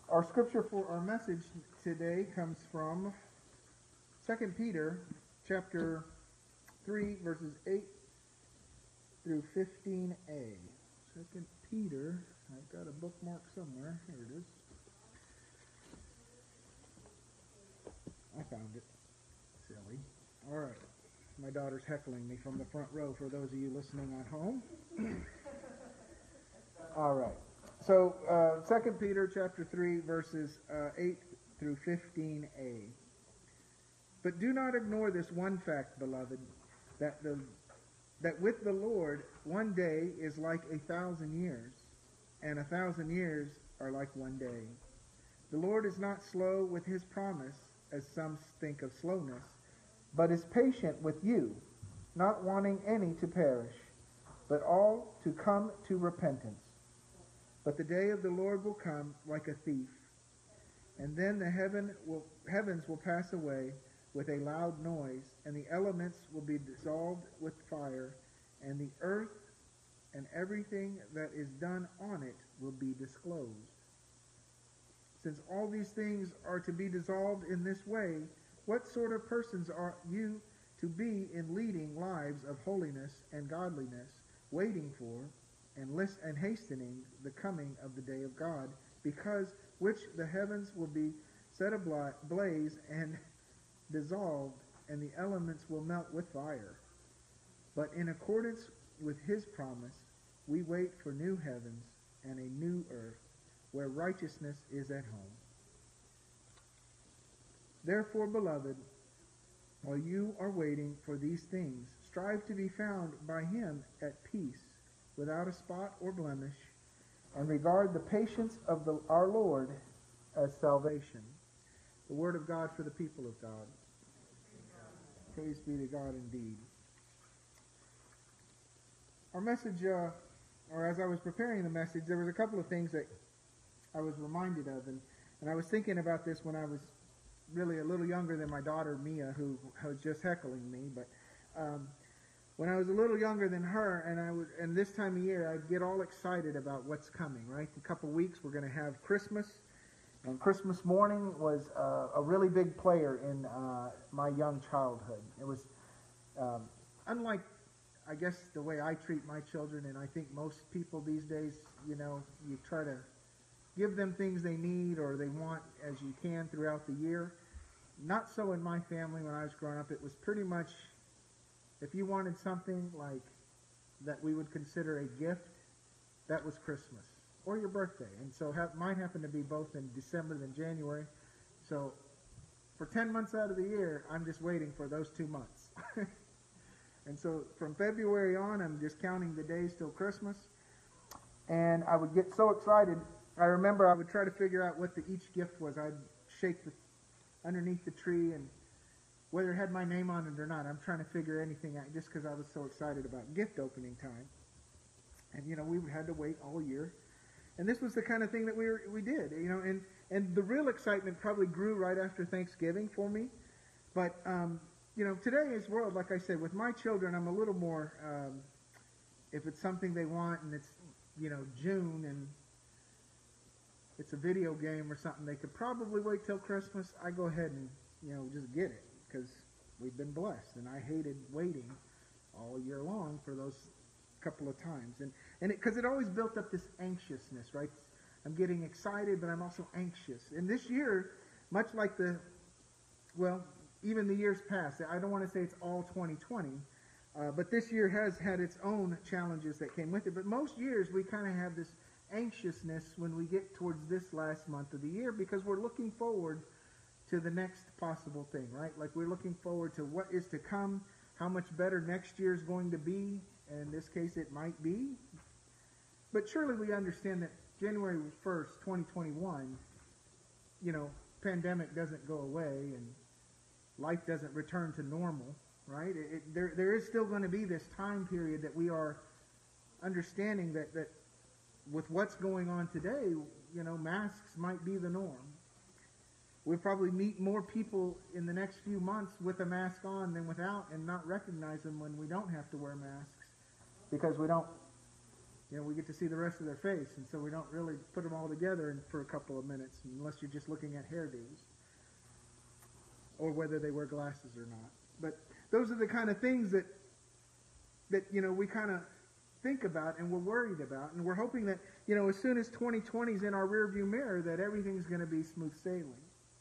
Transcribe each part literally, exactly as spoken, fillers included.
Our scripture for our message today comes from Second Peter chapter three, verses eight through fifteen a. Second Peter, I've got a bookmark somewhere. Here it is. I found it. Silly. All right. My daughter's heckling me from the front row for those of you listening at home. All right. So, uh, Second Peter chapter three, verses uh, eight through fifteen a. But do not ignore this one fact, beloved, that the that with the Lord one day is like a thousand years, and a thousand years are like one day. The Lord is not slow with his promise, as some think of slowness, but is patient with you, not wanting any to perish, but all to come to repentance. But the day of the Lord will come like a thief, and then the heaven will, heavens will pass away with a loud noise, and the elements will be dissolved with fire, and the earth and everything that is done on it will be disclosed. Since all these things are to be dissolved in this way, what sort of persons are you to be in leading lives of holiness and godliness, waiting for and list and hastening the coming of the day of God, because which the heavens will be set ablaze and dissolved, and the elements will melt with fire. But in accordance with his promise, we wait for new heavens and a new earth, where righteousness is at home. Therefore, beloved, while you are waiting for these things, strive to be found by him at peace, without a spot or blemish, and regard the patience of the, our Lord as salvation. The word of God for the people of God. Praise be to God indeed. Our message, uh, or as I was preparing the message, there was a couple of things that I was reminded of, and, and I was thinking about this when I was really a little younger than my daughter Mia, who was just heckling me, but um, when I was a little younger than her, and I would, and this time of year, I'd get all excited about what's coming, right? In a couple weeks, we're going to have Christmas, and Christmas morning was uh, a really big player in uh, my young childhood. It was um, unlike, I guess, the way I treat my children, and I think most people these days, you know, you try to give them things they need or they want as you can throughout the year. Not so in my family when I was growing up. It was pretty much, if you wanted something like that we would consider a gift, that was Christmas or your birthday. And so ha- mine happened to be both in December than January. So for ten months out of the year, I'm just waiting for those two months. And so from February on, I'm just counting the days till Christmas. And I would get so excited. I remember I would try to figure out what the, each gift was. I'd shake the, underneath the tree, and whether it had my name on it or not, I'm trying to figure anything out just because I was so excited about gift opening time. And, you know, we had to wait all year. And this was the kind of thing that we were, we did, you know, and, and the real excitement probably grew right after Thanksgiving for me. But, um, you know, today's world, like I said, with my children, I'm a little more, um, if it's something they want and it's, you know, June and it's a video game or something, they could probably wait till Christmas. I go ahead and, you know, just get it because we've been blessed. And I hated waiting all year long for those couple of times. And and because it, it always built up this anxiousness, right? I'm getting excited, but I'm also anxious. And this year, much like the, well, even the years past, I don't want to say it's all twenty twenty, uh, but this year has had its own challenges that came with it. But most years, we kind of have this anxiousness when we get towards this last month of the year because we're looking forward to the next possible thing, right? Like we're looking forward to what is to come, how much better next year is going to be. And in this case, it might be. But surely we understand that January first, twenty twenty-one, you know, pandemic doesn't go away and life doesn't return to normal, right? It, it, there, there is still going to be this time period that we are understanding that, that with what's going on today, you know, masks might be the norm. We'll probably meet more people in the next few months with a mask on than without and not recognize them when we don't have to wear masks because we don't you know, we get to see the rest of their face, and so we don't really put them all together in, for a couple of minutes, unless you're just looking at hairdos, or whether they wear glasses or not. But those are the kind of things that, that you know, we kind of think about and we're worried about, and we're hoping that, you know, as soon as twenty twenty is in our rearview mirror, that everything's going to be smooth sailing.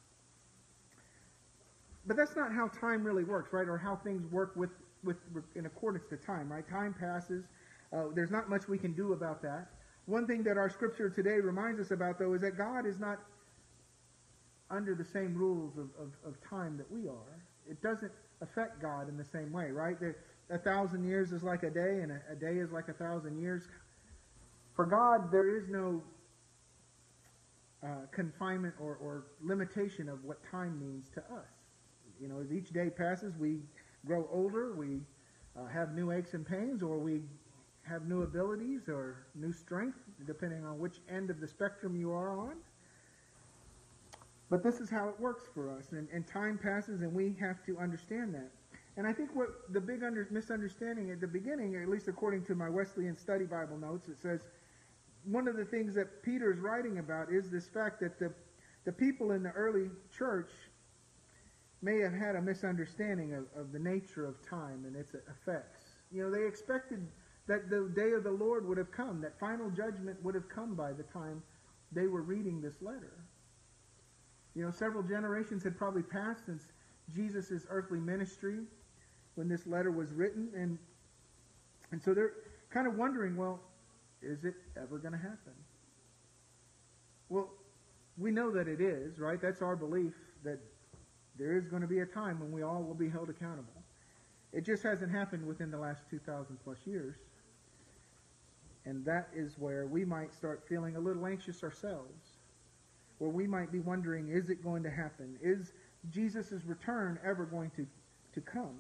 But that's not how time really works, right? Or how things work with, with in accordance to time, right? Time passes. Uh, there's not much we can do about that. One thing that our scripture today reminds us about, though, is that God is not under the same rules of, of, of time that we are. It doesn't affect God in the same way, right? There, a thousand years is like a day, and a, a day is like a thousand years. For God, there is no uh, confinement or, or limitation of what time means to us. You know, as each day passes, we grow older, we uh, have new aches and pains, or we have new abilities or new strength, depending on which end of the spectrum you are on. But this is how it works for us, and, and time passes, and we have to understand that. And I think what the big under, misunderstanding at the beginning, at least according to my Wesleyan Study Bible notes, it says one of the things that Peter is writing about is this fact that the, the people in the early church may have had a misunderstanding of, of the nature of time and its effects. You know, they expected that the day of the Lord would have come, that final judgment would have come by the time they were reading this letter. You know, several generations had probably passed since Jesus' earthly ministry when this letter was written, and and so they're kind of wondering, well, is it ever going to happen? Well, we know that it is, right? That's our belief, that there is going to be a time when we all will be held accountable. It just hasn't happened within the last two thousand plus years. And that is where we might start feeling a little anxious ourselves, where we might be wondering, is it going to happen? Is Jesus' return ever going to, to come?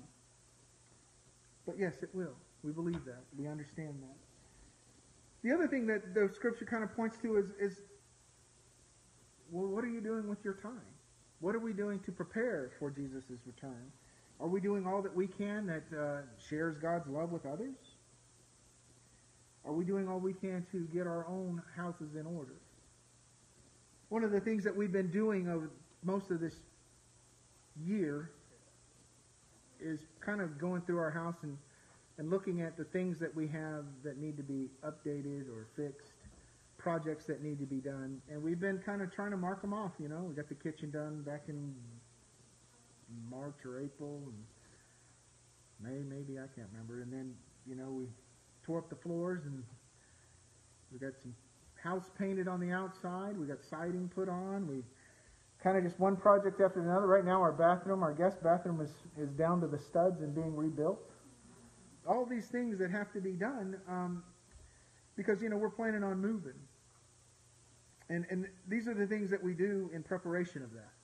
But yes, it will. We believe that. We understand that. The other thing that the scripture kind of points to is, is, well, what are you doing with your time? What are we doing to prepare for Jesus' return? Are we doing all that we can that uh, shares God's love with others? Are we doing all we can to get our own houses in order? One of the things that we've been doing over most of this year is kind of going through our house and, and looking at the things that we have that need to be updated or fixed, projects that need to be done. And we've been kind of trying to mark them off, you know. We got the kitchen done back in March or April, and May maybe, I can't remember. And then, you know, we tore up the floors, and we got some house painted on the outside. We got siding put on. We kind of just one project after another. Right now our bathroom, our guest bathroom is, is down to the studs and being rebuilt. All these things that have to be done um, because, you know, we're planning on moving. And, and these are the things that we do in preparation of that.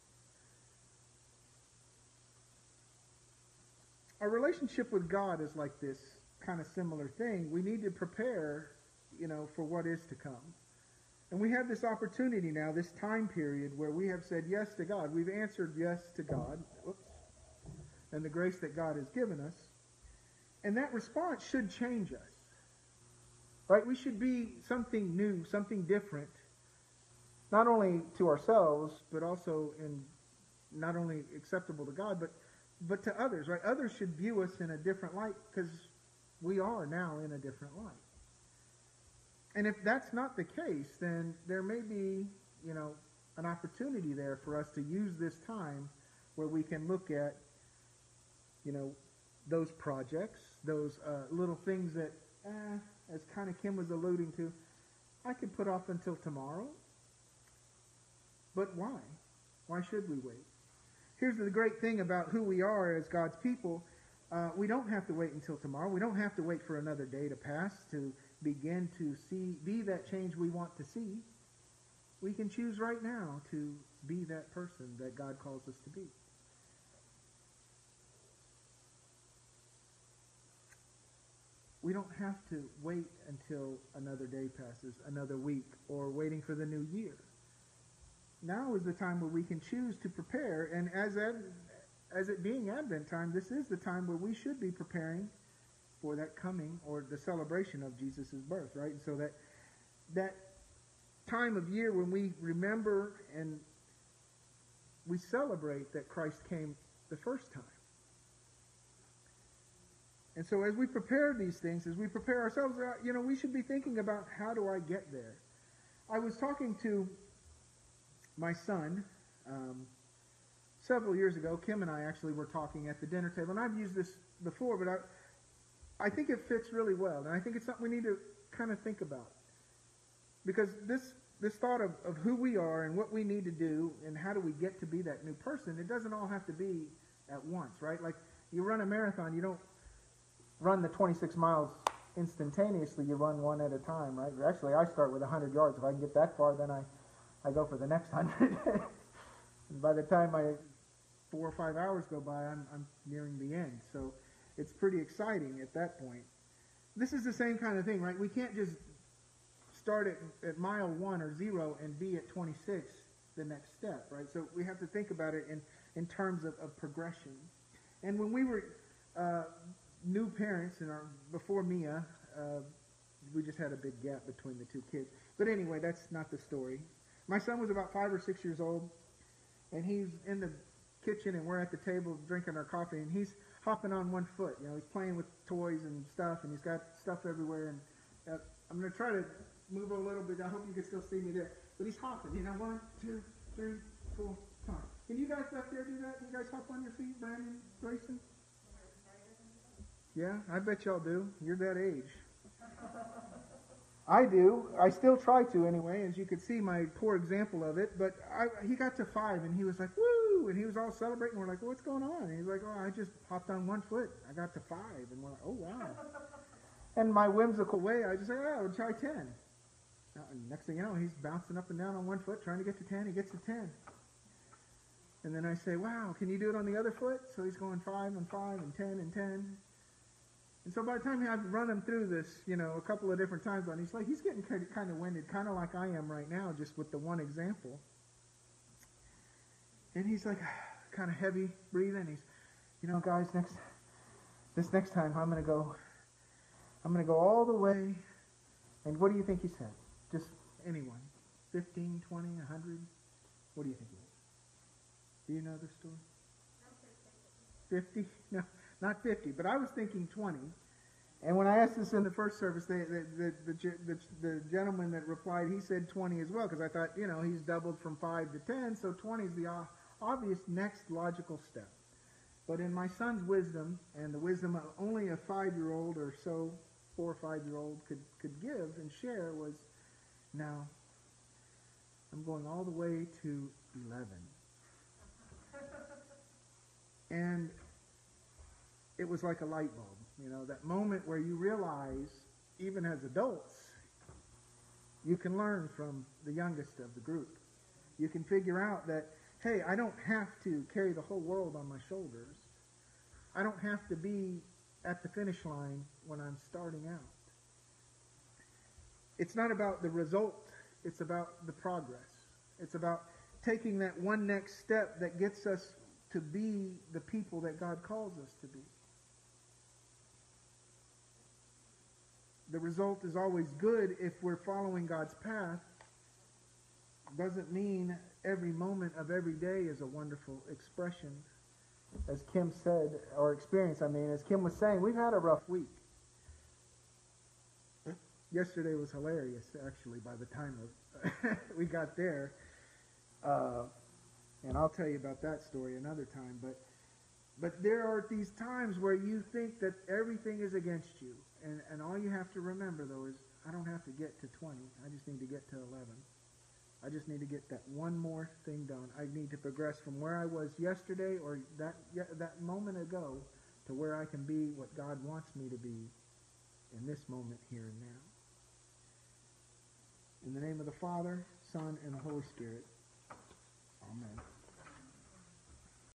Our relationship with God is like this kind of similar thing. We need to prepare, you know, for what is to come. And we have this opportunity now, this time period where we have said yes to God. We've answered yes to God. Oops. And the grace that God has given us. And that response should change us. Right? We should be something new, something different. Not only to ourselves, but also in not only acceptable to God, but but to others, right? Others should view us in a different light because we are now in a different light. And if that's not the case, then there may be, you know, an opportunity there for us to use this time where we can look at, you know, those projects, those uh, little things that, eh, as kind of Kim was alluding to, I could put off until tomorrow. But why? Why should we wait? Here's the great thing about who we are as God's people. Uh, we don't have to wait until tomorrow. We don't have to wait for another day to pass to begin to see, be that change we want to see. We can choose right now to be that person that God calls us to be. We don't have to wait until another day passes, another week, or waiting for the new year. Now is the time where we can choose to prepare, and as ad, as it being Advent time, this is the time where we should be preparing for that coming or the celebration of Jesus' birth, right? And so that that time of year when we remember and we celebrate that Christ came the first time. And so as we prepare these things, as we prepare ourselves, you know, we should be thinking about, how do I get there? I was talking to my son um, several years ago. Kim and I actually were talking at the dinner table, and I've used this before, but I, I think it fits really well, and I think it's something we need to kind of think about. Because this this thought of, of who we are and what we need to do and how do we get to be that new person, it doesn't all have to be at once, right? Like, you run a marathon, you don't run the twenty-six miles instantaneously, you run one at a time, right? Actually, I start with one hundred yards. If I can get that far, then I, I go for the next one hundred. And by the time I four or five hours go by, I'm, I'm nearing the end. So it's pretty exciting at that point. This is the same kind of thing, right? We can't just start at, at mile one or zero and be at twenty-six the next step, right? So we have to think about it in, in terms of, of progression. And when we were uh, new parents, and our before Mia, uh, we just had a big gap between the two kids. But anyway, that's not the story. My son was about five or six years old, and he's in the kitchen, and we're at the table drinking our coffee, and he's hopping on one foot. You know, he's playing with toys and stuff, and he's got stuff everywhere. And uh, I'm going to try to move a little bit. I hope you can still see me there. But he's hopping. You know, one, two, three, four, five. Can you guys back there do that? Can you guys hop on your feet, Brandon, Grayson? Yeah, I bet y'all do. You're that age. I do. I still try to anyway, as you could see my poor example of it. But I, he got to five, and he was like, woo! And he was all celebrating. We're like, well, what's going on? And he's like, oh, I just hopped on one foot. I got to five. And we're like, oh, wow. And my whimsical way, I just said, oh, we'll try ten. Now, next thing you know, he's bouncing up and down on one foot, trying to get to ten. He gets to ten. And then I say, wow, can you do it on the other foot? So he's going five and five and ten and ten. And so by the time I've run him through this, you know, a couple of different times, and he's like, he's getting kind of, kind of winded, kind of like I am right now, just with the one example. And he's like, kind of heavy breathing. He's, you know, guys, next, this next time I'm going to go, I'm going to go all the way. And what do you think he said? Just anyone. fifteen, twenty, one hundred? What do you think he said? Do you know the story? fifty? No. Not fifty, but I was thinking twenty. And when I asked this in the first service, they, the, the, the, the, the gentleman that replied, he said twenty as well, because I thought, you know, he's doubled from five to ten, so twenty is the obvious next logical step. But in my son's wisdom, and the wisdom of only a five-year-old or so, four or five-year-old could, could give and share, was, now, I'm going all the way to eleven. And it was like a light bulb, you know, that moment where you realize, even as adults, you can learn from the youngest of the group. You can figure out that, hey, I don't have to carry the whole world on my shoulders. I don't have to be at the finish line when I'm starting out. It's not about the result, it's about the progress. It's about taking that one next step that gets us to be the people that God calls us to be. The result is always good if we're following God's path. Doesn't mean every moment of every day is a wonderful expression. As Kim said, or experience, I mean, as Kim was saying, we've had a rough week. Yesterday was hilarious, actually, by the time of we got there. Uh, and I'll tell you about that story another time. But But there are these times where you think that everything is against you. And, and all you have to remember, though, is I don't have to get to twenty. I just need to get to eleven. I just need to get that one more thing done. I need to progress from where I was yesterday or that that moment ago to where I can be what God wants me to be in this moment here and now. In the name of the Father, Son, and the Holy Spirit. Amen.